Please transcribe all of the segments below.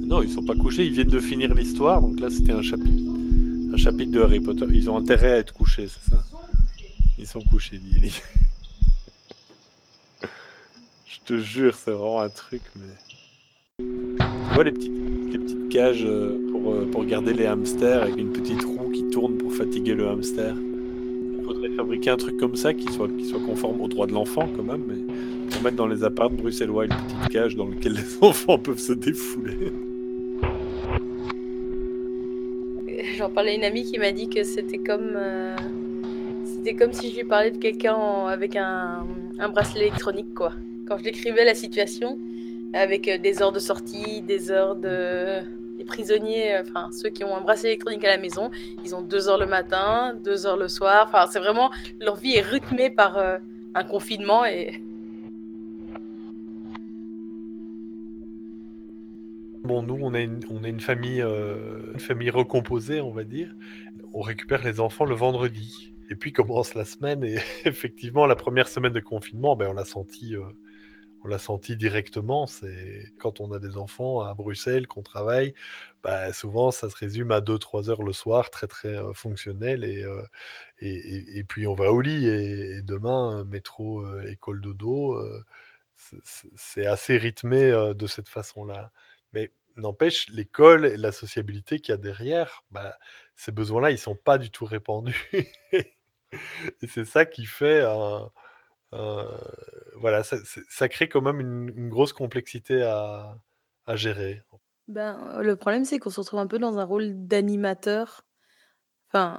Non, ils sont pas couchés, ils viennent de finir l'histoire, donc là c'était un chapitre de Harry Potter. Ils ont intérêt à être couchés, c'est ça. Ils sont couchés, Lily. Je te jure, c'est vraiment un truc, mais... Tu vois les petites cages pour garder les hamsters avec une petite roue qui tourne pour fatiguer le hamster. Il faudrait fabriquer un truc comme ça qui soit conforme aux droits de l'enfant quand même, mais pour mettre dans les apparts bruxellois une petite cage dans laquelle les enfants peuvent se défouler. J'en parlais à une amie qui m'a dit que c'était comme si je lui parlais de quelqu'un avec un bracelet électronique, quoi. Quand je décrivais la situation, avec des heures de sortie, des heures de... Les prisonniers, enfin ceux qui ont un bracelet électronique à la maison, ils ont 2 heures le matin, 2 heures le soir. Enfin, c'est vraiment... Leur vie est rythmée par un confinement et... Bon, nous, on est une famille recomposée, on va dire. On récupère les enfants le vendredi. Et puis commence la semaine. Et effectivement, la première semaine de confinement, ben, on l'a senti directement. C'est quand on a des enfants à Bruxelles, qu'on travaille, bah, souvent ça se résume à 2-3 heures le soir, très très fonctionnel. Et puis on va au lit. Et demain, métro, école dodo. C'est assez rythmé de cette façon-là. Mais n'empêche, l'école et la sociabilité qu'il y a derrière, bah, ces besoins-là, ils sont pas du tout répandus. Et c'est ça qui fait un- voilà, ça crée quand même une grosse complexité à gérer. Ben, le problème, c'est qu'on se retrouve un peu dans un rôle d'animateur. Enfin,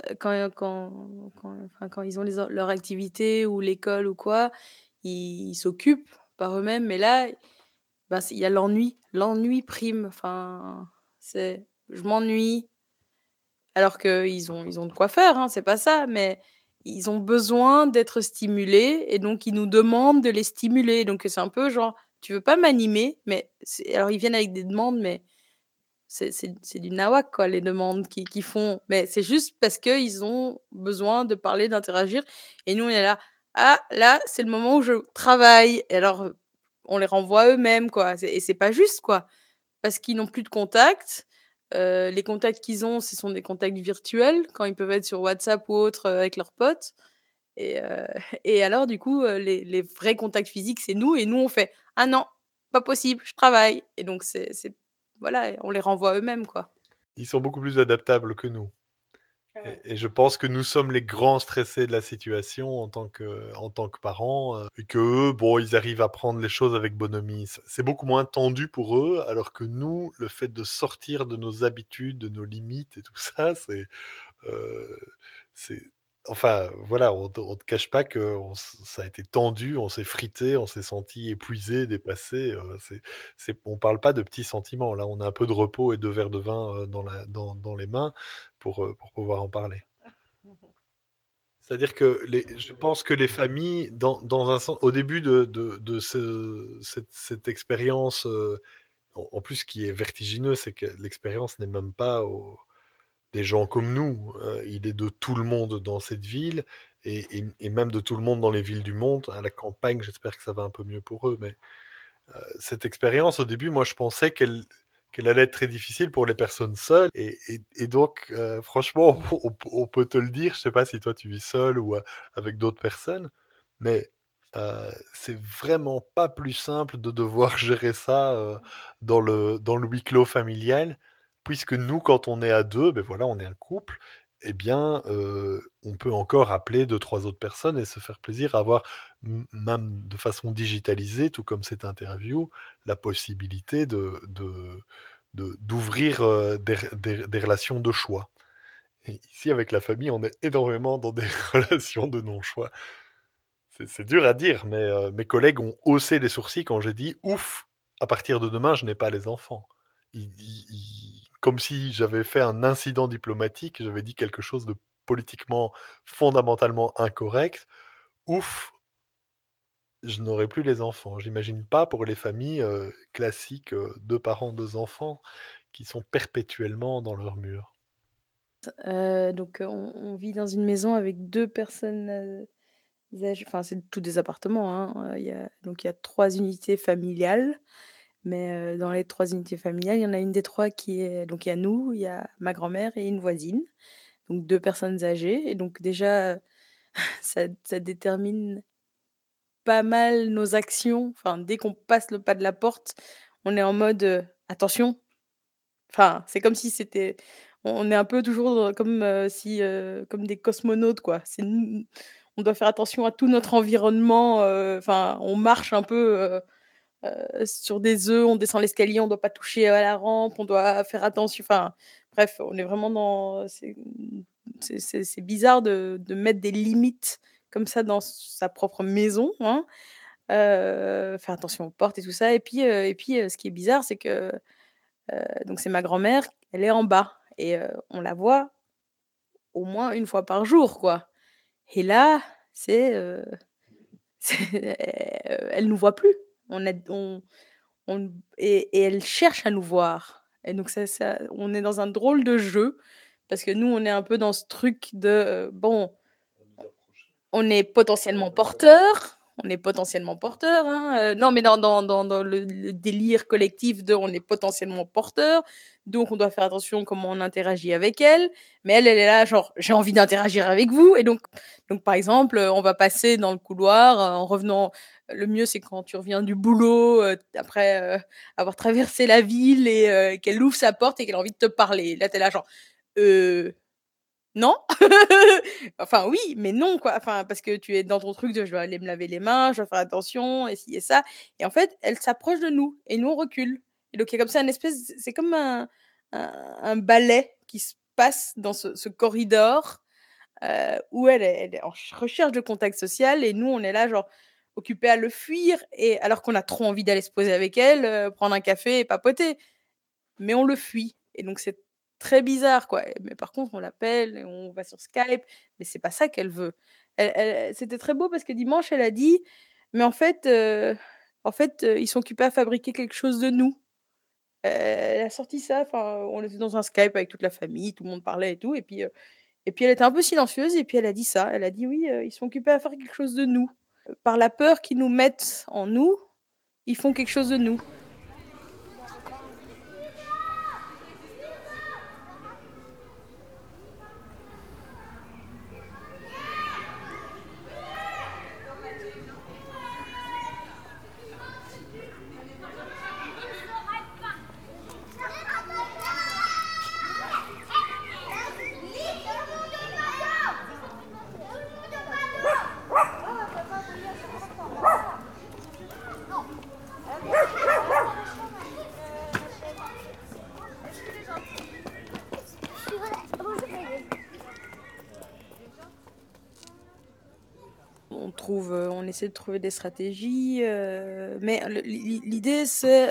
quand ils ont leur activité ou l'école ou quoi, ils s'occupent par eux-mêmes. Mais là, ben, il y a l'ennui. L'ennui prime. Enfin, je m'ennuie. Alors ils ont de quoi faire, hein, c'est pas ça. Mais ils ont besoin d'être stimulés et donc ils nous demandent de les stimuler. Donc c'est un peu genre, tu veux pas m'animer, mais alors ils viennent avec des demandes, mais c'est du nawak, quoi, les demandes qu'ils font. Mais c'est juste parce qu'ils ont besoin de parler, d'interagir. Et nous, on est là. Ah, là, c'est le moment où je travaille. Et alors, on les renvoie eux-mêmes, quoi. Et c'est pas juste, quoi. Parce qu'ils n'ont plus de contacts. Les contacts qu'ils ont, ce sont des contacts virtuels, quand ils peuvent être sur WhatsApp ou autre avec leurs potes. Et, euh, et alors, du coup, les vrais contacts physiques, c'est nous. Et nous, on fait ah non, pas possible, je travaille. Et donc, voilà, on les renvoie eux-mêmes, quoi. Ils sont beaucoup plus adaptables que nous. Ah ouais. Et je pense que nous sommes les grands stressés de la situation en tant que parents, et que eux, bon, ils arrivent à prendre les choses avec bonhomie. C'est beaucoup moins tendu pour eux, alors que nous, le fait de sortir de nos habitudes, de nos limites et tout ça, euh, c'est, enfin, voilà, on te cache pas que ça a été tendu, on s'est frité, on s'est senti épuisé, dépassé. On parle pas de petits sentiments. Là, on a un peu de repos et 2 verres de vin dans les mains pour pouvoir en parler. C'est-à-dire que je pense que les familles, dans un sens, au début de cette expérience, en plus, ce qui est vertigineux, c'est que l'expérience n'est même pas des gens comme nous. Il est de tout le monde dans cette ville et même de tout le monde dans les villes du monde. À la campagne, j'espère que ça va un peu mieux pour eux. Mais cette expérience, au début, moi, je pensais qu'elle allait être très difficile pour les personnes seules. Et donc, franchement, on peut te le dire. Je sais pas si toi, tu vis seul ou avec d'autres personnes, mais c'est vraiment pas plus simple de devoir gérer ça dans le huis clos familial, puisque nous, quand on est à deux, ben voilà, on est un couple, eh bien, on peut encore appeler deux, trois autres personnes et se faire plaisir, avoir même de façon digitalisée, tout comme cette interview, la possibilité d'ouvrir des relations de choix. Et ici, avec la famille, on est énormément dans des relations de non-choix. C'est dur à dire, mais mes collègues ont haussé les sourcils quand j'ai dit ouf, à partir de demain, je n'ai pas les enfants. Comme si j'avais fait un incident diplomatique, j'avais dit quelque chose de politiquement fondamentalement incorrect. Ouf, je n'aurai plus les enfants. J'imagine pas pour les familles classiques, deux parents, deux enfants, qui sont perpétuellement dans leur mur. Donc, on vit dans une maison avec 2 personnes, âgées, enfin, c'est tous des appartements, hein, donc il y a 3 unités familiales. Mais dans les 3 unités familiales, il y en a une des 3 qui est donc il y a nous, il y a ma grand-mère et une voisine, donc 2 personnes âgées et donc déjà, ça détermine pas mal nos actions. Enfin, dès qu'on passe le pas de la porte, on est en mode: «Attention!» Enfin, c'est comme si c'était on est un peu toujours comme, si, comme des cosmonautes, quoi. C'est nous on doit faire attention à tout notre environnement, enfin, on marche un peu, sur des œufs, on descend l'escalier, on doit pas toucher à la rampe, on doit faire attention enfin, bref, on est vraiment dans c'est bizarre de mettre des limites comme ça dans sa propre maison, hein. Faire attention aux portes et tout ça et puis, ce qui est bizarre, c'est que, donc c'est ma grand-mère, elle est en bas et on la voit au moins une fois par jour, quoi et là, c'est, c'est elle nous voit plus. On et elle cherche à nous voir et donc ça on est dans un drôle de jeu parce que nous, on est un peu dans ce truc de, bon, on est potentiellement porteur, hein, non, mais dans le délire collectif de on est potentiellement porteur, donc on doit faire attention comment on interagit avec elle. Mais elle, elle est là genre: «J'ai envie d'interagir avec vous» et donc par exemple, on va passer dans le couloir, en revenant le mieux, c'est quand tu reviens du boulot, après, avoir traversé la ville et qu'elle ouvre sa porte et qu'elle a envie de te parler. Là, tu es là genre: «Heu, non?» Enfin oui, mais non quoi, enfin parce que tu es dans ton truc de: «Je dois aller me laver les mains, je dois faire attention et ci et ça» et en fait, elle s'approche de nous et nous on recule et donc il y a comme ça une espèce c'est comme un ballet qui se passe dans ce corridor, où elle est en recherche de contact social et nous on est là genre occupés à le fuir et alors qu'on a trop envie d'aller se poser avec elle, prendre un café et papoter. Mais on le fuit et donc c'est très bizarre, quoi et mais par contre, on l'appelle et on va sur Skype, mais c'est pas ça qu'elle veut. Elle c'était très beau parce que dimanche, elle a dit: «Mais en fait, ils sont occupés à fabriquer quelque chose de nous». Elle a sorti ça, enfin, on était dans un Skype avec toute la famille, tout le monde parlait et puis elle était un peu silencieuse et puis elle a dit ça. Elle a dit: «Oui, ils sont occupés à faire quelque chose de nous. Par la peur qu'ils nous mettent en nous, ils font quelque chose de nous». On essaie de trouver des stratégies, mais l'idée c'est,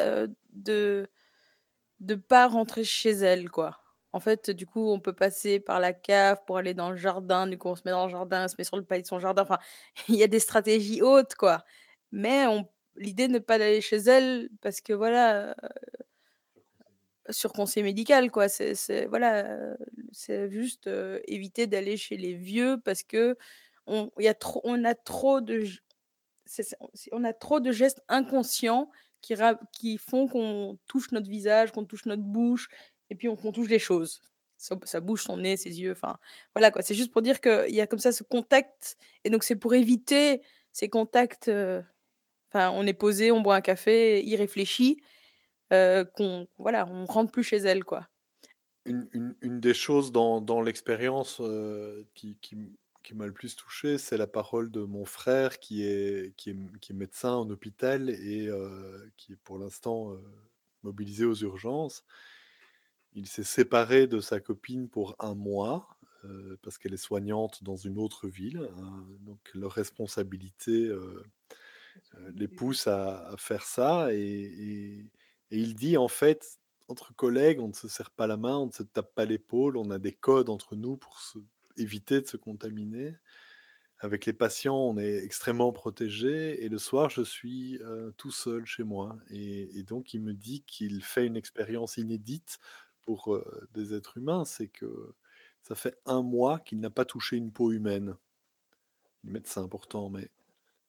de pas rentrer chez elle, quoi. En fait, du coup, on peut passer par la cave pour aller dans le jardin, du coup, on se met dans le jardin, on se met sur le palier de son jardin, enfin, il y a des stratégies hautes, quoi. Mais on l'idée n'est pas d'aller chez elle parce que voilà, sur conseil médical, quoi. C'est voilà, c'est juste, éviter d'aller chez les vieux parce que on a trop de c'est ça, on a trop de gestes inconscients qui font qu'on touche notre visage, qu'on touche notre bouche et puis qu'on touche des choses. Sa bouche, son nez, ses yeux, enfin, voilà quoi. C'est juste pour dire qu'il y a comme ça ce contact et donc c'est pour éviter ces contacts, enfin, on est posé, on boit un café, irréfléchi, qu'on voilà, on rentre plus chez elle, quoi. Une des choses dans l'expérience, qui m'a le plus touché, c'est la parole de mon frère qui est médecin en hôpital et qui est pour l'instant, mobilisé aux urgences. Il s'est séparé de sa copine pour un mois, parce qu'elle est soignante dans une autre ville, donc leur responsabilité, les pousse à faire ça et il dit: «En fait, entre collègues, on ne se serre pas la main, on ne se tape pas l'épaule, on a des codes entre nous pour se éviter de se contaminer. Avec les patients, on est extrêmement protégés et le soir, je suis, tout seul chez moi» et donc il me dit qu'il fait une expérience inédite pour, des êtres humains. C'est que ça fait un mois qu'il n'a pas touché une peau humaine. Médecin pourtant, mais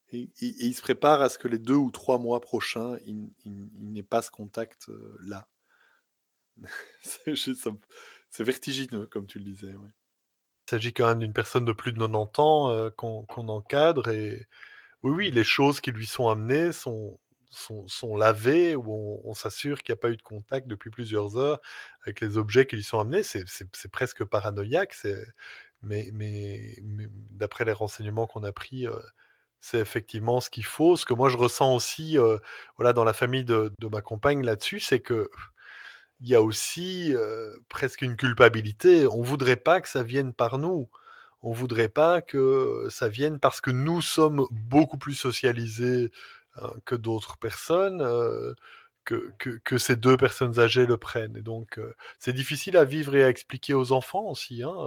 Et il se prépare à ce que les 2 ou 3 mois prochains, il n'ait pas ce contact, là. C'est juste ça me c'est vertigineux comme tu le disais, ouais. Il s'agit quand même d'une personne de plus de 90 ans, qu'on encadre et oui, oui, les choses qui lui sont amenées sont lavées ou on s'assure qu'il y a pas eu de contact depuis plusieurs heures avec les objets qui lui sont amenés. C'est presque paranoïaque, mais d'après les renseignements qu'on a pris, c'est effectivement ce qu'il faut. Ce que moi je ressens aussi, voilà, dans la famille de ma compagne là-dessus, c'est qu'il y a aussi, presque une culpabilité. On voudrait pas que ça vienne par nous. On voudrait pas que ça vienne parce que nous sommes beaucoup plus socialisés, que d'autres personnes, que ces 2 personnes âgées le prennent et donc c'est difficile à vivre et à expliquer aux enfants aussi, hein,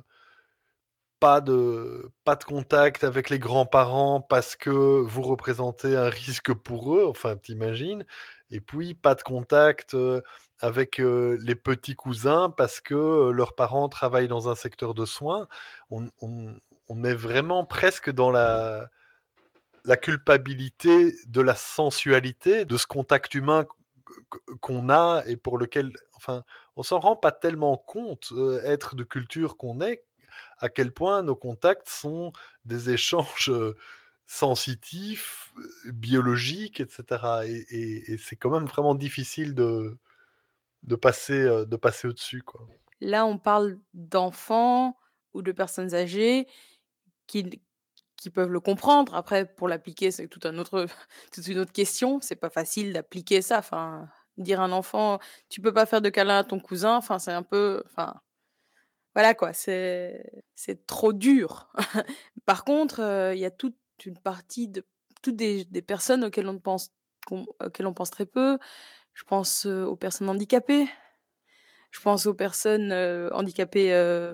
pas de contact avec les grands-parents parce que vous représentez un risque pour eux, enfin, tu imagines? Et puis pas de contact, avec, les petits cousins parce que, leurs parents travaillent dans un secteur de soins. On est vraiment presque dans la culpabilité de la sensualité, de ce contact humain qu'on a et pour lequel enfin, on s'en rend pas tellement compte, être de culture qu'on est, à quel point nos contacts sont des échanges, sensitifs, biologiques et cetera et c'est quand même vraiment difficile de passer au-dessus, quoi. Là, on parle d'enfants ou de personnes âgées qui n qui peuvent le comprendre. Après, pour l'appliquer, c'est tout un autre toute une autre question. C'est pas facile d'appliquer ça. Enfin, dire à un enfant: «Tu peux pas faire de câlin à ton cousin», enfin, c'est un peu enfin, voilà quoi, c'est trop dur. Par contre, il y a toute une partie de toutes des personnes auxquelles on pense très peu. Je pense, aux personnes handicapées. Je pense aux personnes, handicapées,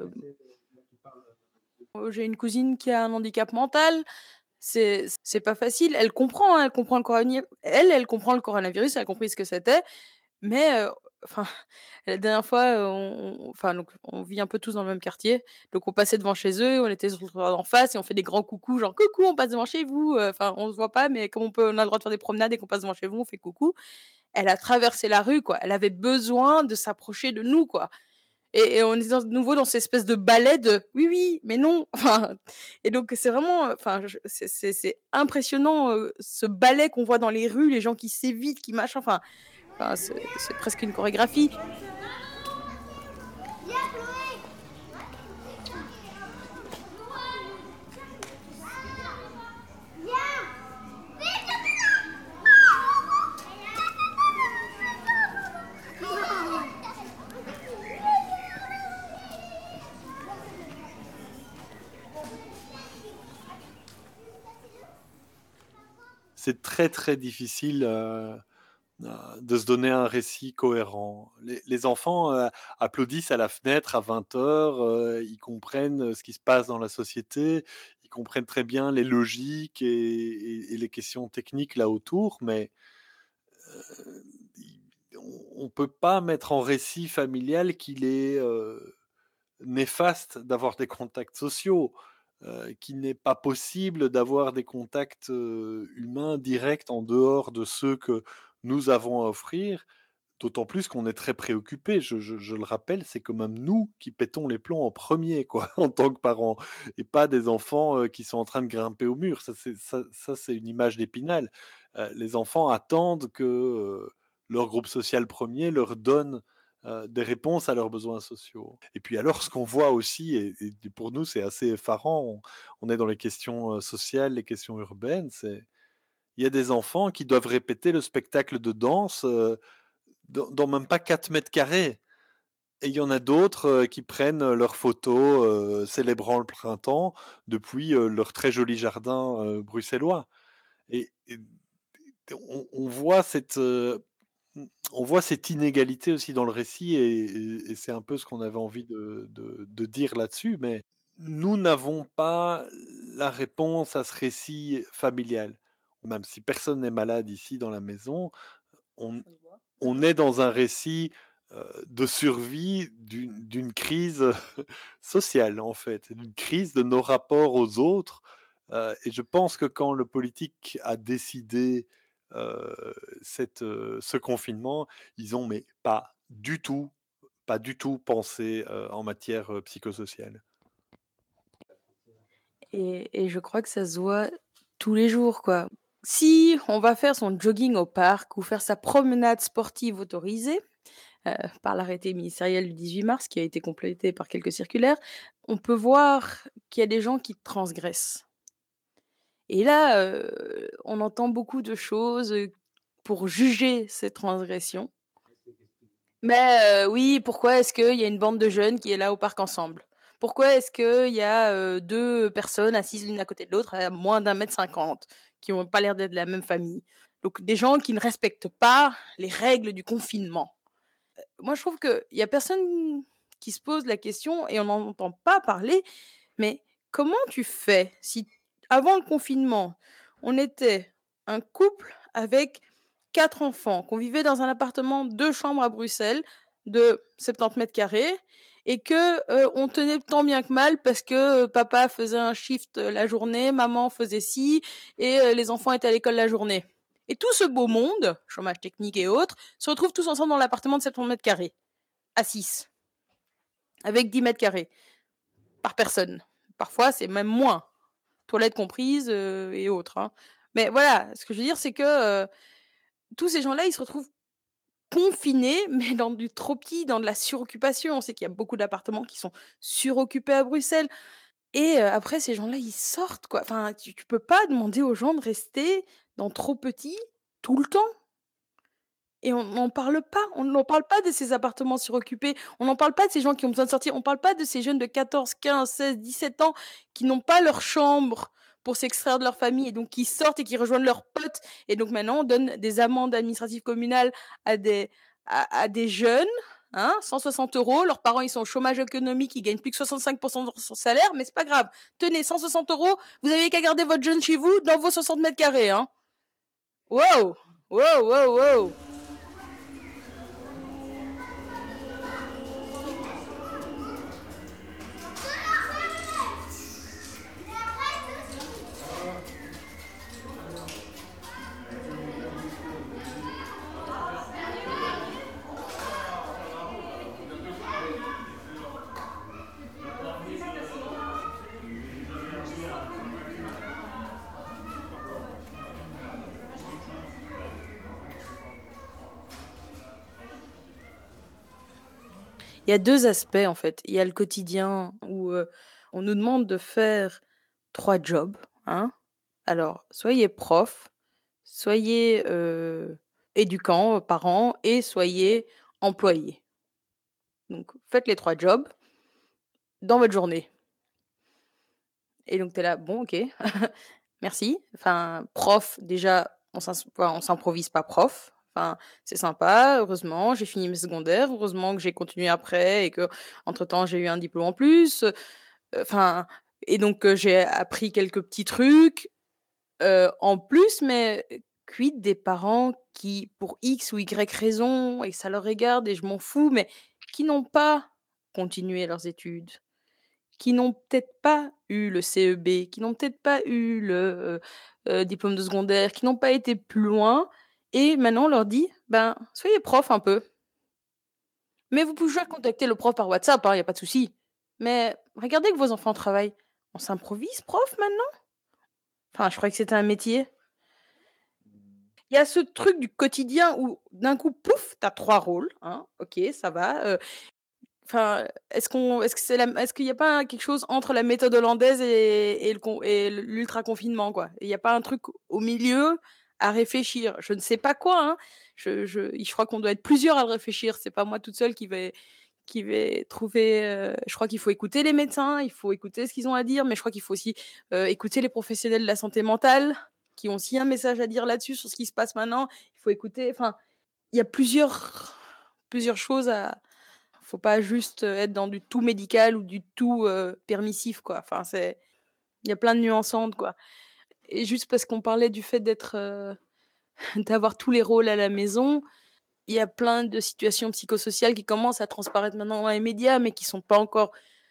j'ai une cousine qui a un handicap mental. C'est pas facile. Elle comprend, hein, elle comprend le coronavirus, elle a compris ce que c'était, mais enfin, la dernière fois, enfin, donc on vit un peu tous dans le même quartier, donc on passait devant chez eux, on était sur le trottoir d'en face et on fait des grands coucous, genre: «Coucou, on passe devant chez vous», enfin, on se voit pas, mais comme on a le droit de faire des promenades et qu'on passe devant chez vous, on fait coucou. Elle a traversé la rue, quoi. Elle avait besoin de s'approcher de nous, quoi. Et on est de nouveau dans cette espèce de balai de: «Oui, oui, mais non!» enfin et donc c'est vraiment, enfin je c'est impressionnant, ce ballet qu'on voit dans les rues, les gens qui s'évitent, qui machin, enfin c'est presque une chorégraphie. C'est très, très difficile, de se donner un récit cohérent. Les enfants, applaudissent à la fenêtre à 20:00, ils comprennent, ce qui se passe dans la société, ils comprennent très bien les logiques et les questions techniques là autour, mais, i on peut pas mettre en récit familial qu'il est, néfaste d'avoir des contacts sociaux, qu'il n'est pas possible d'avoir des contacts, humains directs en dehors de ceux que nous avons à offrir. D'autant plus qu'on est très préoccupés. Je le rappelle, c'est quand même nous qui pétons les plombs en premier, quoi, en tant que parents et pas des enfants, qui sont en train de grimper au mur. Ça, c'est une image d'Épinal. Les enfants attendent que, leur groupe social premier leur donne, des réponses à leurs besoins sociaux et puis alors ce qu'on voit aussi et pour nous, c'est assez effarant, on est dans les questions, sociales, les questions urbaines, c'est il y a des enfants qui doivent répéter le spectacle de danse, dans même pas 4 mètres carrés et il y en a d'autres, qui prennent, leurs photos, célébrant le printemps depuis, leur très joli jardin, bruxellois et on voit on voit cette inégalité aussi dans le récit et c'est un peu ce qu'on avait envie de dire là-dessus, mais nous n'avons pas la réponse à ce récit familial. Même si personne n'est malade ici dans la maison, on on est dans un récit, de survie d'une crise, sociale, en fait, d'une crise de nos rapports aux autres, Et je pense que quand le politique a décidé, ce confinement, ils ont mais pas du tout pensé, en matière, psychosociale. Et je crois que ça se voit tous les jours, quoi. Si on va faire son jogging au parc ou faire sa promenade sportive autorisée, par l'arrêté ministériel du 18 mars qui a été complété par quelques circulaires, on peut voir qu'il y a des gens qui transgressent. Et là, on entend beaucoup de choses, pour juger ces transgressions. Mais, oui, pourquoi est-ce qu'il y a une bande de jeunes qui est là au parc ensemble? Pourquoi est-ce qu'il y a, 2 personnes assises l'une à côté de l'autre à moins d'1,50 m qui ont pas l'air d'être de la même famille? Donc des gens qui ne respectent pas les règles du confinement. Moi, je trouve qu'il y a personne qui se pose la question et on n'en entend pas parler, mais comment tu fais si avant le confinement, on était un couple avec 4 enfants, qu'on vivait dans un appartement 2 chambres à Bruxelles de 70 carrés et que, on tenait tant bien que mal parce que, papa faisait un shift, la journée, maman faisait ci et les enfants étaient à l'école la journée. Et tout ce beau monde, chômage technique et autres, se retrouvent tous ensemble dans l'appartement de 70 carrés, à 6, avec 10 carrés par personne. Parfois, c'est même moins, toilettes comprises, et autres, hein. Mais voilà, ce que je veux dire, c'est que, tous ces gens-là, ils se retrouvent confinés, mais dans du trop petit, dans de la suroccupation. On sait qu'il y a beaucoup d'appartements qui sont suroccupés à Bruxelles et après ces gens-là, ils sortent, quoi. Enfin, tu peux pas demander aux gens de rester dans trop petit tout le temps. Et on n'en parle pas, on n'en parle pas de ces appartements suroccupés, on n'en parle pas de ces gens qui ont besoin de sortir, on parle pas de ces jeunes de 14, 15, 16, 17 ans qui n'ont pas leur chambre pour s'extraire de leur famille et donc qui sortent et qui rejoignent leurs potes et donc maintenant on donne des amendes administratives communales à des jeunes, hein, 160 €. Leurs parents, ils sont au chômage économique, ils gagnent plus que 65 de son salaire, mais c'est pas grave. Tenez, 160 €, vous avez qu'à garder votre jeune chez vous dans vos 60 carrés, hein. Waouh! Waouh, waouh, waouh! Il y a 2 aspects, en fait. Il y a le quotidien où, on nous demande de faire 3 jobs, hein. Alors, soyez prof, soyez, éducant, parent et soyez employé. Donc faites les 3 jobs dans votre journée et donc tu es là: «Bon, OK, merci». Enfin, prof, déjà, on s'improvise pas prof. Enfin, c'est sympa, heureusement, j'ai fini mes secondaires, heureusement que j'ai continué après et que entre temps j'ai eu un diplôme en plus, enfin et donc j'ai appris quelques petits trucs, en plus, mais quid des parents qui, pour X ou Y raison et que ça leur regarde et je m'en fous, mais qui n'ont pas continué leurs études, qui n'ont peut-être pas eu le CEB, qui n'ont peut-être pas eu le, diplôme de secondaire, qui n'ont pas été plus loin et maintenant on leur dit: «Ben, soyez prof un peu, mais vous pouvez toujours contacter le prof par WhatsApp, hein, il y a pas de souci, mais regardez que vos enfants travaillent». On s'improvise prof maintenant? Enfin, je croyais que c'était un métier. Il y a ce truc du quotidien où d'un coup, pouf, tu as 3 rôles, hein, OK, ça va, enfin, est-ce qu'il y a pas quelque chose entre la méthode hollandaise et l'ultra confinement, quoi? Il y a pas un truc au milieu à réfléchir? Je ne sais pas quoi, hein, je crois qu'on doit être plusieurs à le réfléchir, c'est pas moi toute seule qui vais trouver, je crois qu'il faut écouter les médecins, il faut écouter ce qu'ils ont à dire, mais je crois qu'il faut aussi, écouter les professionnels de la santé mentale, qui ont aussi un message à dire là-dessus, sur ce qui se passe maintenant. Il faut écouter enfin, il y a plusieurs choses à faut pas juste, être dans du tout médical ou du tout, permissif, quoi. Enfin, il y a plein de nuances, quoi et juste parce qu'on parlait du fait d'être, d'avoir tous les rôles à la maison, il y a plein de situations psychosociales qui commencent à transparaître maintenant dans les médias, mais qui sont pas encore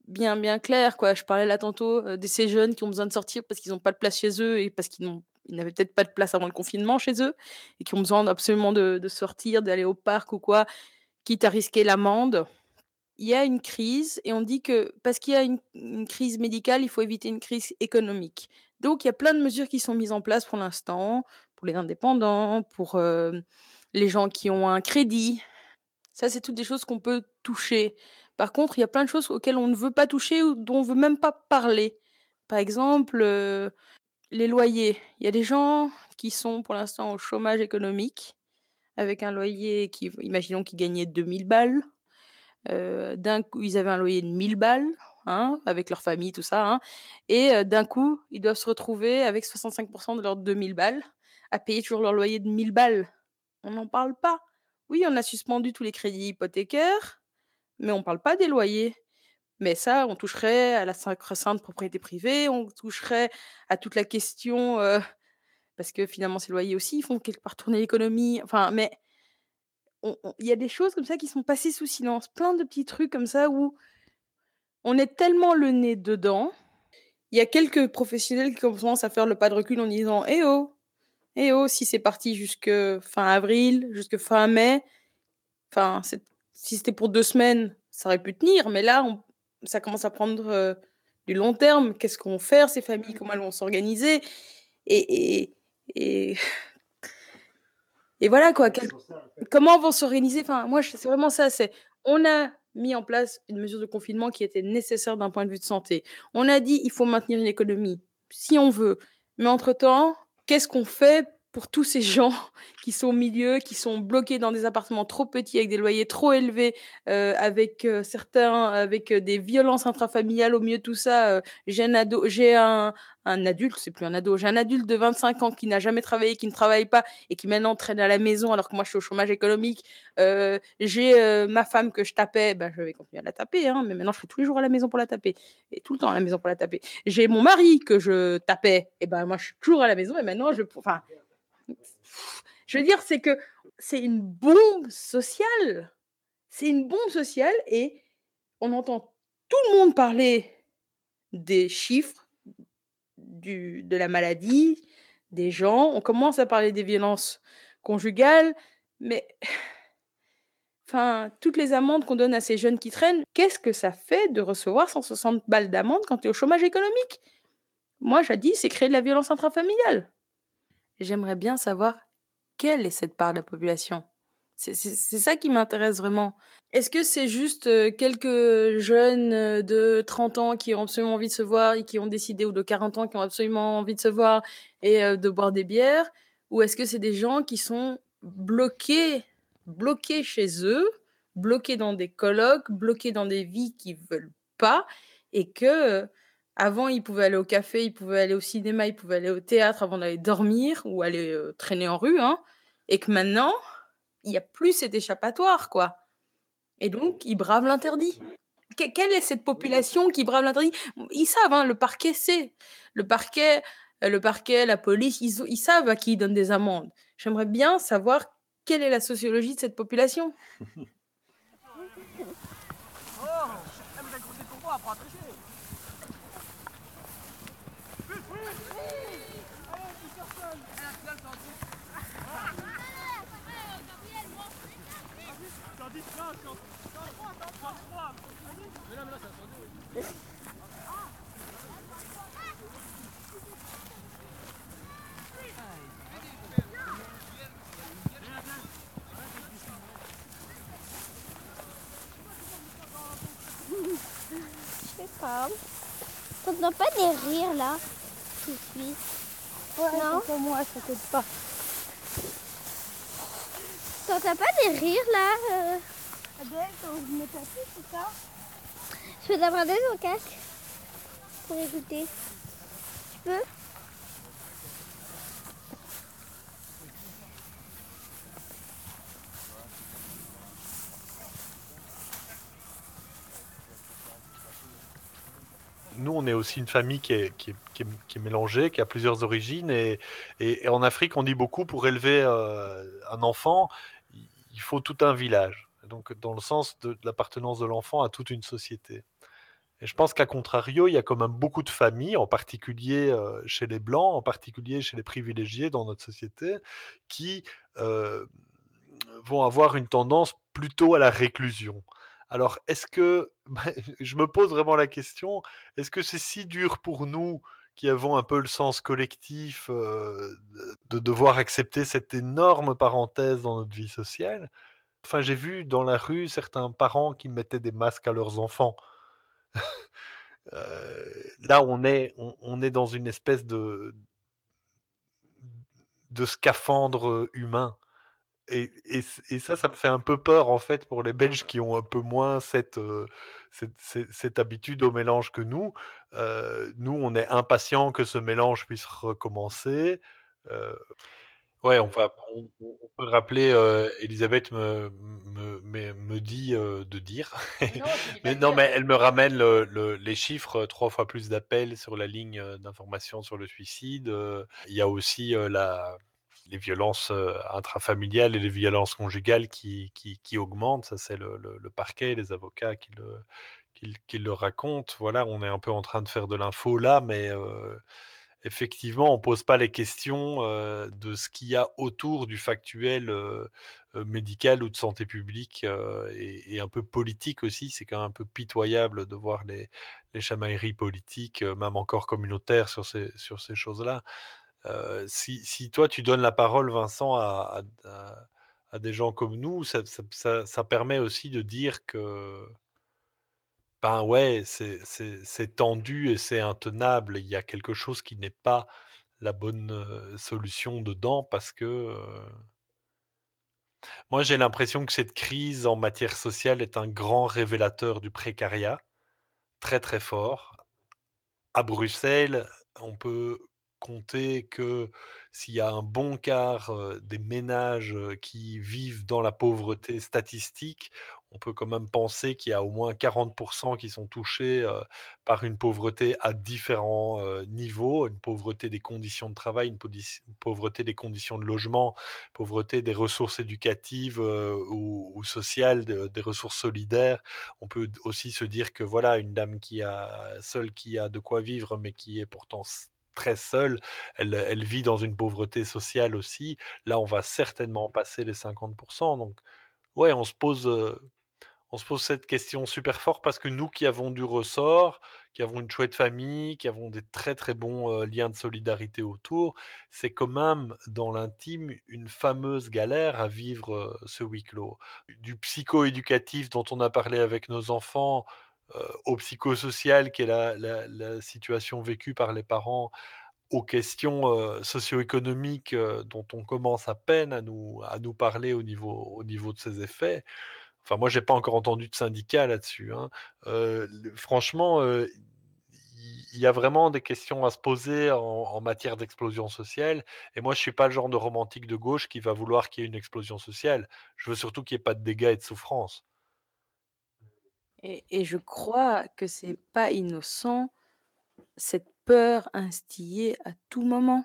bien, bien clair, quoi. Je parlais là tantôt, de ces jeunes qui ont besoin de sortir parce qu'ils ont pas de place chez eux et parce ils n'avaient peut-être pas de place avant le confinement chez eux et qui ont besoin absolument de sortir, d'aller au parc ou quoi, quitte à risquer l'amende. Il y a une crise et on dit que parce qu'il y a une crise médicale, il faut éviter une crise économique. Donc il y a plein de mesures qui sont mises en place pour l'instant, pour les indépendants, pour, les gens qui ont un crédit. Ça, c'est toutes des choses qu'on peut toucher. Par contre, il y a plein de choses auxquelles on ne veut pas toucher ou dont on veut même pas parler. Par exemple, les loyers. Il y a des gens qui sont pour l'instant au chômage économique avec un loyer qui imaginons qu'ils gagnaient 2 000 balles. D'un coup, ils avaient un loyer de 1 000 balles, hein, avec leur famille, tout ça, hein, et d'un coup, ils doivent se retrouver avec 65 de leurs 2 000 balles à payer toujours leur loyer de 1 000 balles. On n'en parle pas. Oui, on a suspendu tous les crédits hypothécaires, mais on parle pas des loyers. Mais ça, on toucherait à la sacro-sainte propriété privée, on toucherait à toute la question, parce que finalement ces loyers aussi, ils font quelque part tourner l'économie. Enfin, mais on il y a des choses comme ça qui sont passées sous silence, plein de petits trucs comme ça où on est tellement le nez dedans. Il y a quelques professionnels qui commencent à faire le pas de recul en disant: «Eh oh, eh oh, si c'est parti jusque fin avril, jusque fin mai, enfin, si c'était pour 2 semaines, ça aurait pu tenir, mais là, ça commence à prendre, du long terme. Qu'est-ce qu'ont faire ces familles? Comment elles vont s'organiser?» et et et et voilà quoi, comment vont s'organiser? Enfin, moi, c'est vraiment ça, on a mis en place une mesure de confinement qui était nécessaire d'un point de vue de santé. On a dit: «Il faut maintenir une économie», si on veut, mais entre-temps, qu'est-ce qu'on fait pour tous ces gens qui sont au milieu, qui sont bloqués dans des appartements trop petits avec des loyers trop élevés, avec, certains avec, des violences intrafamiliales au milieu de tout ça, j'ai un adulte, c'est plus un ado, j'ai un adulte de 25 ans qui n'a jamais travaillé, qui ne travaille pas et qui maintenant traîne à la maison alors que moi je suis au chômage économique. J'ai, ma femme que je tapais, bah, je vais continuer à la taper, hein, mais maintenant je suis tous les jours à la maison pour la taper et tout le temps à la maison pour la taper. J'ai mon mari que je tapais et ben, moi je suis toujours à la maison et maintenant enfin, je veux dire, c'est que c'est une bombe sociale. C'est une bombe sociale et on entend tout le monde parler des chiffres, de la maladie, des gens. On commence à parler des violences conjugales, mais enfin, toutes les amendes qu'on donne à ces jeunes qui traînent, qu'est-ce que ça fait de recevoir 160 balles d'amende quand tu es au chômage économique? Moi, jadis, c'est créer de la violence intrafamiliale. J'aimerais bien savoir quelle est cette part de la population? C'est ça qui m'intéresse vraiment. Est-ce que c'est juste, quelques jeunes, de 30 ans qui ont absolument envie de se voir et qui ont décidé ou de 40 ans qui ont absolument envie de se voir et de boire des bières? Ou est-ce que c'est des gens qui sont bloqués chez eux, bloqués dans des colocs, bloqués dans des vies qu'ils veulent pas et que, avant ils pouvaient aller au café, ils pouvaient aller au cinéma, ils pouvaient aller au théâtre avant d'aller dormir ou aller, traîner en rue, hein, et que maintenant, il y a plus cet échappatoire, quoi. Et donc, ils bravent l'interdit. Quelle est cette population qui brave l'interdit? Ils savent, hein, le parquet sait. Le parquet, la police, ils savent à qui ils donnent des amendes. J'aimerais bien savoir quelle est la sociologie de cette population. Je sais pas. T'entends pas des rires là tout de suite? Ouais, non, pour moi, ça t'aide pas. T'entends pas des rires là Adèle, quand vous venez passer, c'est ça? Je peux t'emprunter ton casque pour écouter. Tu peux? Nous, on est aussi une famille qui est mélangée, qui a plusieurs origines. Et en Afrique, on dit beaucoup, pour élever un enfant, il faut tout un village. Donc, dans le sens de l'appartenance de l'enfant à toute une société. Et je pense qu'à contrario, il y a quand même beaucoup de familles, en particulier chez les Blancs, en particulier chez les privilégiés dans notre société, qui euh, vont avoir une tendance plutôt à la réclusion. Alors, est-ce que, je me pose vraiment la question, est-ce que c'est si dur pour nous qui avons un peu le sens collectif de devoir accepter cette énorme parenthèse dans notre vie sociale? Enfin, j'ai vu dans la rue certains parents qui mettaient des masques à leurs enfants. Là, on est dans une espèce de scaphandre humain. Et ça me fait un peu peur, en fait, pour les Belges qui ont un peu moins cette habitude au mélange que nous. Nous, on est impatients que ce mélange puisse recommencer. Euh, Ouais, on peut rappeler, Elisabeth me dit de dire. Non, tu dis pas Mais de non, dire. mais elle me ramène les chiffres, 3 fois plus d'appels sur la ligne d'information sur le suicide. Il y a aussi les violences intrafamiliales et les violences conjugales qui augmentent. Ça, c'est le parquet, les avocats qui le racontent. Voilà, on est un peu en train de faire de l'info là, mais effectivement, on pose pas les questions de ce qu'il y a autour du factuel médical ou de santé publique et un peu politique aussi. C'est quand même un peu pitoyable de voir les chamailleries politiques, même encore communautaires sur ces choses-là. Si toi, tu donnes la parole, Vincent, à des gens comme nous, ça permet aussi de dire que ben ouais, c'est tendu et c'est intenable. Il y a quelque chose qui n'est pas la bonne solution dedans parce que moi j'ai l'impression que cette crise en matière sociale est un grand révélateur du précariat, très très fort. À Bruxelles, on peut compter que s'il y a un bon quart des ménages qui vivent dans la pauvreté statistique, on peut quand même penser qu'il y a au moins 40% qui sont touchés par une pauvreté à différents niveaux, une pauvreté des conditions de travail, une pauvreté des conditions de logement, pauvreté des ressources éducatives ou sociales, des ressources solidaires. On peut aussi se dire que voilà, une dame seule qui a de quoi vivre, mais qui est pourtant très seule, elle vit dans une pauvreté sociale aussi. Là, on va certainement passer les 50%. Donc, ouais, on se pose cette question super fort parce que nous qui avons du ressort, qui avons une chouette famille, qui avons des très très bons liens de solidarité autour, c'est quand même dans l'intime une fameuse galère à vivre ce huis clos. Du psycho-éducatif dont on a parlé avec nos enfants, au psychosocial qui est la situation vécue par les parents, aux questions socio-économiques dont on commence à peine à nous parler au niveau de ces effets. Enfin, moi, j'ai pas encore entendu de syndicat là-dessus, hein. Franchement, il y a vraiment des questions à se poser en matière d'explosion sociale. Et moi, je suis pas le genre de romantique de gauche qui va vouloir qu'il y ait une explosion sociale. Je veux surtout qu'il y ait pas de dégâts et de souffrances. Et je crois que c'est pas innocent, cette peur instillée à tout moment.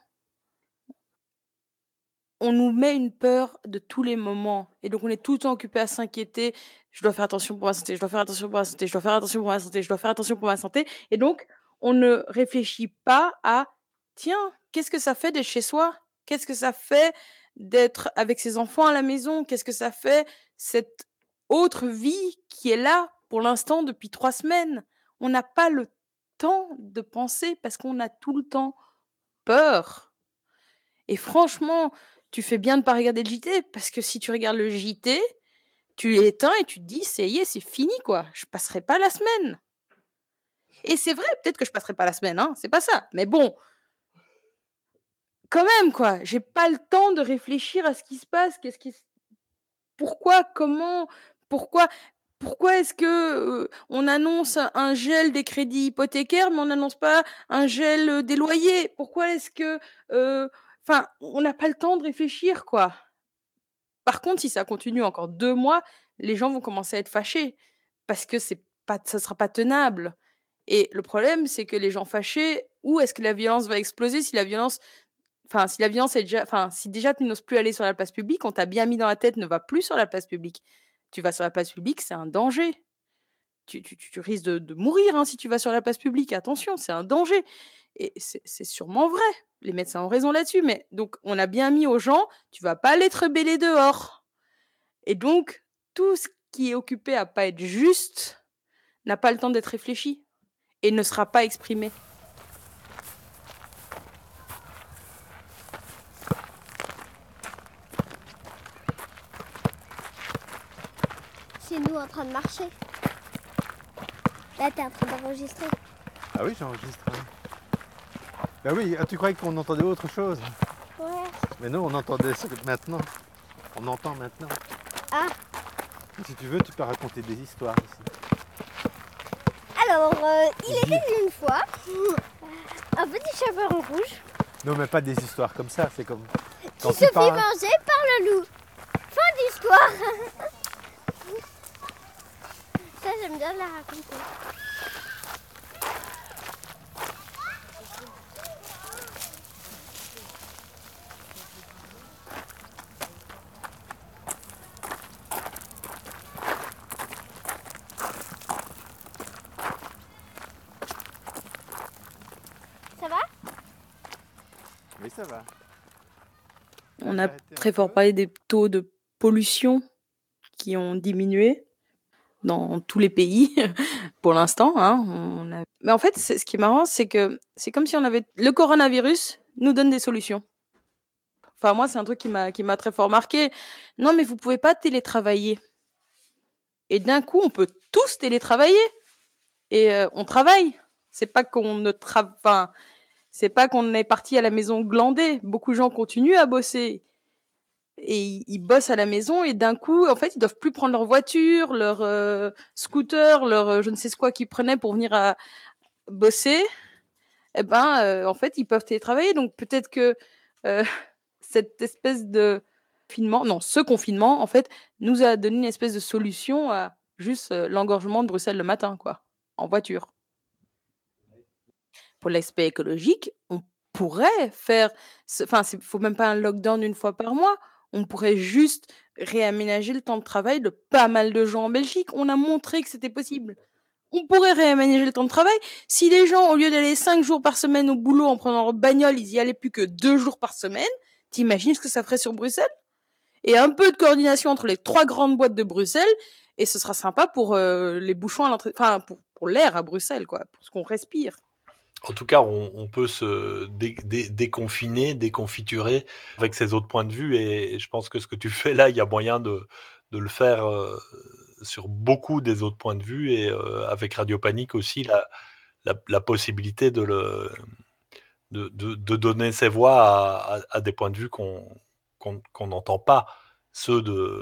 On nous met une peur de tous les moments et donc on est tout le temps occupé à s'inquiéter: «Je dois faire attention pour ma santé, je dois faire attention pour ma santé, je dois faire attention pour ma santé, je dois faire attention pour ma santé» et donc on ne réfléchit pas à: «Tiens, qu'est-ce que ça fait d'être chez soi? Qu'est-ce que ça fait d'être avec ses enfants à la maison? Qu'est-ce que ça fait cette autre vie qui est là pour l'instant depuis 3 semaines?» On n'a pas le temps de penser parce qu'on a tout le temps peur. Et franchement, tu fais bien de pas regarder le JT parce que si tu regardes le JT, tu l'éteins et tu te dis: «Ça y est, c'est fini quoi, je passerai pas la semaine» et c'est vrai, peut-être que je passerai pas la semaine, hein, c'est pas ça, mais bon, quand même quoi, j'ai pas le temps de réfléchir à ce qui se passe, qu'est-ce qui s pourquoi, comment, pourquoi pourquoi est-ce que, on annonce un gel des crédits hypothécaires, mais on n'annonce pas un gel, des loyers? Pourquoi est-ce que, enfin, on n'a pas le temps de réfléchir quoi. Par contre, si ça continue encore 2 mois, les gens vont commencer à être fâchés parce que c'est pas ça sera pas tenable et le problème, c'est que les gens fâchés, où est-ce que la violence va exploser si la violence si la violence est déjà si déjà tu n'oses plus aller sur la place publique, on t'a bien mis dans la tête: «Ne va plus sur la place publique». Tu vas sur la place publique, c'est un danger. tu risques de mourir si tu vas sur la place publique. Attention, c'est un danger. Et c'est sûrement vrai. Les médecins ont raison là-dessus. Mais donc, on a bien mis aux gens, tu vas pas aller te rebeller dehors. Et donc, tout ce qui est occupé à pas être juste n'a pas le temps d'être réfléchi et ne sera pas exprimé. C'est nous en train de marcher. Là, t'es en train d'enregistrer. Ah oui, j'enregistre. Bah oui, tu croyais qu'on entendait autre chose? Ouais. Mais non, on entendait ça maintenant. On entend maintenant. Ah. Si tu veux, tu peux raconter des histoires aussi. Alors, il était une fois un petit chaperon rouge Non, mais pas des histoires comme ça, c'est comme... qui se fit manger par le loup. Fin d'histoire. Ça, j'aime bien la raconter. Ça va? Oui, ça va. On a très fort parlé des taux de pollution qui ont diminué dans tous les pays pour l'instant. Mais en fait, ce qui est marrant, c'est que c'est comme si le coronavirus nous donne des solutions. Enfin, moi, c'est un truc qui m'a très fort marqué. Non, mais vous pouvez pas télétravailler. Et d'un coup, on peut tous télétravailler. Et on travaille. C'est pas qu'on ne c'est pas qu'on est parti à la maison glander. Beaucoup de gens continuent à bosser. Et ils bossent à la maison et d'un coup, en fait, ils doivent plus prendre leur voiture, leur scooter, leur je ne sais quoi qu'ils prenaient pour venir à bosser. En fait, ils peuvent télétravailler. Donc peut-être que cette espèce de ce confinement, en fait, nous a donné une espèce de solution à juste l'engorgement de Bruxelles le matin, quoi, en voiture. Pour l'aspect écologique, on pourrait faire, faut même pas un lockdown une fois par mois. On pourrait juste réaménager le temps de travail de pas mal de gens en Belgique. On a montré que c'était possible. On pourrait réaménager le temps de travail. Si les gens, au lieu d'aller 5 jours par semaine au boulot en prenant leur bagnole, ils y allaient plus que 2 jours par semaine, t'imagines ce que ça ferait sur Bruxelles? Et un peu de coordination entre les 3 grandes boîtes de Bruxelles, et ce sera sympa pour les bouchons à l'entrée, pour l'air à Bruxelles, quoi, pour ce qu'on respire. En tout cas, on peut se déconfiner, déconfiturer avec ces autres points de vue. Et je pense que ce que tu fais là, il y a moyen de le faire sur beaucoup des autres points de vue. Et avec Radio Panique aussi, la possibilité de donner ses voix à des points de vue qu'on n'entend pas, ceux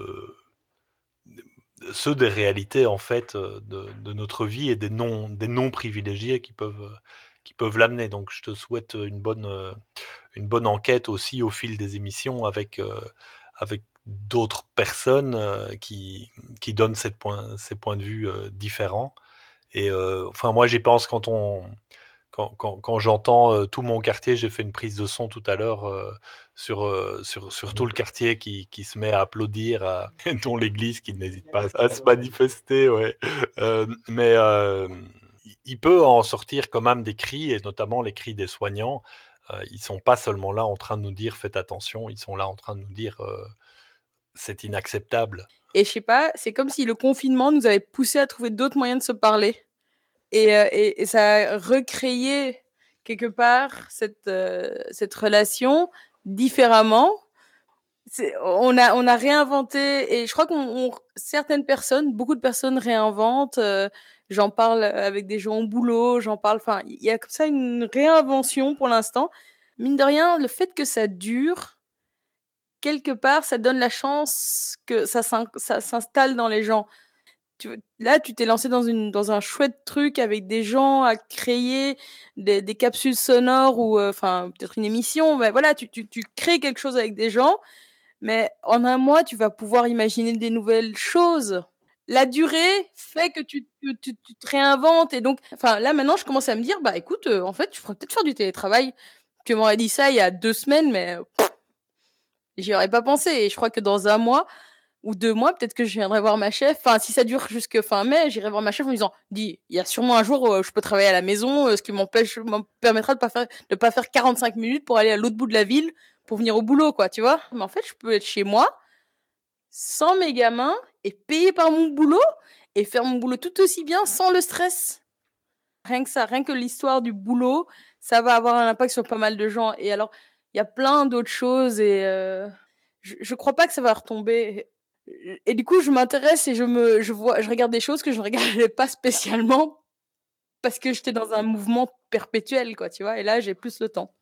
des réalités en fait de notre vie et des non privilégiés qui peuvent l'amener. Donc je te souhaite une bonne enquête aussi au fil des émissions avec d'autres personnes qui donnent ces points de vue différents. Et moi j'y pense quand j'entends tout mon quartier. J'ai fait une prise de son tout à l'heure sur tout le quartier qui se met à applaudir, dont l'église qui n'hésite pas à se manifester. Ouais. Mais il peut en sortir quand même des cris, et notamment les cris des soignants. Ils sont pas seulement là en train de nous dire faites attention, ils sont là en train de nous dire c'est inacceptable. Et je sais pas, c'est comme si le confinement nous avait poussé à trouver d'autres moyens de se parler. Et ça a recréé quelque part cette relation différemment. On a réinventé, et je crois certaines personnes, beaucoup de personnes réinventent. J'en parle avec des gens au boulot, il y a comme ça une réinvention pour l'instant. Mine de rien, le fait que ça dure, quelque part, ça donne la chance que ça s'installe dans les gens. Là, tu t'es lancé dans un chouette truc avec des gens à créer des capsules sonores ou peut-être une émission. Mais voilà, tu crées quelque chose avec des gens, mais en un mois, tu vas pouvoir imaginer des nouvelles choses. La durée fait que tu te réinventes. Et donc, là, maintenant, je commence à me dire, écoute, en fait, je pourrais peut-être faire du télétravail. Tu m'aurais dit ça il y a 2 semaines, mais j'y aurais pas pensé. Et je crois que dans un mois, ou 2 mois, peut-être que je viendrai voir ma chef. Enfin, si ça dure jusque fin mai, j'irai voir ma chef en lui disant: «Dis, il y a sûrement un jour où je peux travailler à la maison, ce qui me permettra de pas faire 45 minutes pour aller à l'autre bout de la ville pour venir au boulot, quoi», tu vois? Mais en fait, je peux être chez moi, sans mes gamins et payée par mon boulot et faire mon boulot tout aussi bien sans le stress. Rien que ça, rien que l'histoire du boulot, ça va avoir un impact sur pas mal de gens et alors, il y a plein d'autres choses et je crois pas que ça va retomber et du coup, je m'intéresse et je regarde des choses que je ne regardais pas spécialement parce que j'étais dans un mouvement perpétuel, quoi, tu vois? Et là, j'ai plus le temps.